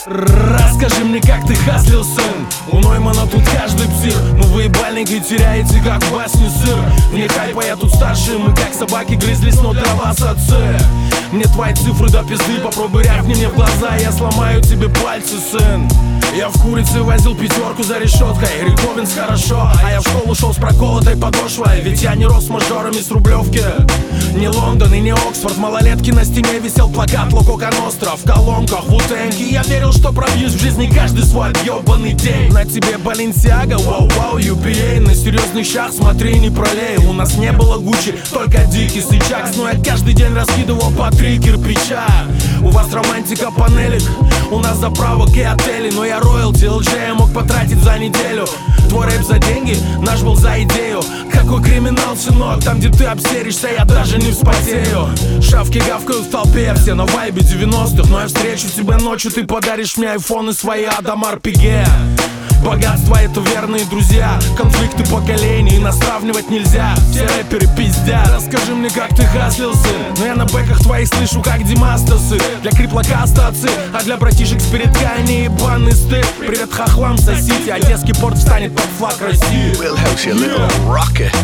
Расскажи мне, как ты хаслил, сын. У Ноймана тут каждый псих. Мы выебальники, теряете, как в басне сыр. Вне хайпа я тут старший, мы как собаки грызлись, но для вас отцы. Мне твои цифры до пизды, попробуй рявкни мне в глаза, я сломаю тебе пальцы, сын. Я в курице возил пятерку за решеткой, Риковинс хорошо, а я в школу шел с проколотой подошвой. Ведь я не рос с мажорами с Рублевки, не Лондон и не Оксфорд. Малолетки на стене висел плакат Локока Ностра в колонках Вутенки. Я верил, что пробьюсь в жизни каждый свой отъебанный день. На тебе Баленсиага, вау-вау, юбилей. На серьезных щах смотри, не пролей. У нас не было Гуччи, только Дикий Сычакс. Но я каждый день раскидывал по 3 кирпича. У вас романтика панелек, у нас заправок и отели. Но я роялти LJ я мог потратить за неделю. Твой рэп за деньги, наш был за идею. Какой криминал, сынок, там где ты обсеришься, я даже не вспотею. Шавки гавкают в толпе, все на вайбе 90-х. Но я встречу тебя ночью, ты подаришь мне айфоны свои Адам RPG. Богатство — это верные друзья, конфликты поколений, нас сравнивать нельзя. Все рэперы пиздят. Расскажи мне, как ты хаслил, сын. Но я на бэках твоих слышу, как Димастасы. Для криплокаста отцы, а для братишек с передка они ебаный стыд. Привет хохлам, сосите, одесский порт встанет под флаг России. We'll house you, little rocket.